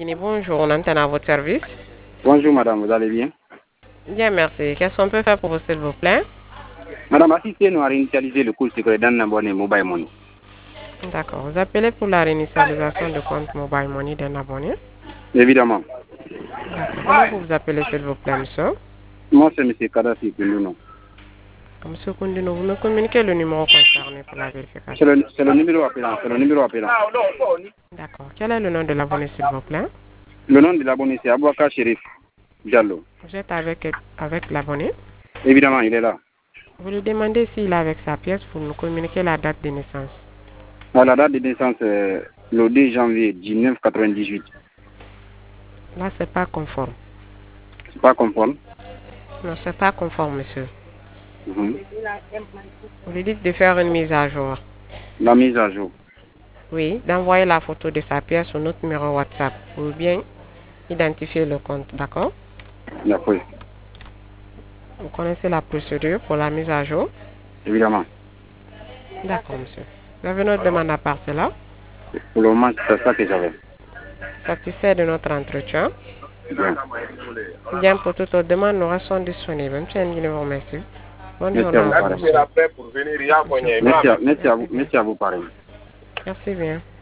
Bienvenue, bonjour, on entend à votre service. Bonjour madame, vous allez bien? Bien, merci. Qu'est-ce qu'on peut faire pour vous, s'il vous plaît? Madame, assistez-nous à réinitialiser le compte secret d'un abonné Mobile Money. D'accord. Vous appelez pour la réinitialisation de compte Mobile Money d'un abonné? Évidemment. D'accord. Comment vous vous appelez, s'il vous plaît, monsieur? Moi, c'est M. Kadassi Kunduno. Monsieur Kundino, vous me communiquez le numéro concerné pour la C'est vérification. le numéro appelant, c'est le numéro appelant. D'accord. Quel est le nom de l'abonné, s'il vous plaît? Le nom de l'abonné, c'est Abouaka Sherif Diallo. Vous êtes avec l'abonné? Évidemment, il est là. Vous lui demandez s'il est avec sa pièce, vous nous communiquez la date de naissance. La date de naissance, le 2 janvier 1998. Là, c'est pas conforme. C'est pas conforme. Non, c'est pas conforme, monsieur. Mhm. Vous lui dites de faire une mise à jour. La mise à jour. Oui, d'envoyer la photo de sa pièce sur notre numéro WhatsApp pour bien identifier le compte, d'accord? D'accord. Vous connaissez la procédure pour la mise à jour? Évidemment. D'accord, monsieur. Vous avez notre demande à part cela? Pour le moment, c'est ça que j'avais. Satisfait de notre entretien? Bien. Bien, pour toute autre demande, nous restons disponibles. Monsieur Nguyen, vous remercie. Bonne Merci journée à vous, à vous, pareil. monsieur. Merci à vous, pareil. Merci bien.